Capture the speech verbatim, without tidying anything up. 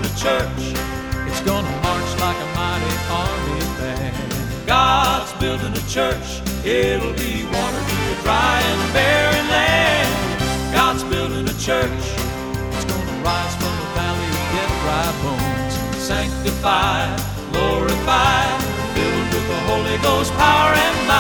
a church. It's gonna march like a mighty army band. God's building a church. It'll be water to a dry and barren land. God's building a church. It's gonna rise from the valley of dead dry bones. Sanctified, glorified, filled with the Holy Ghost power and might.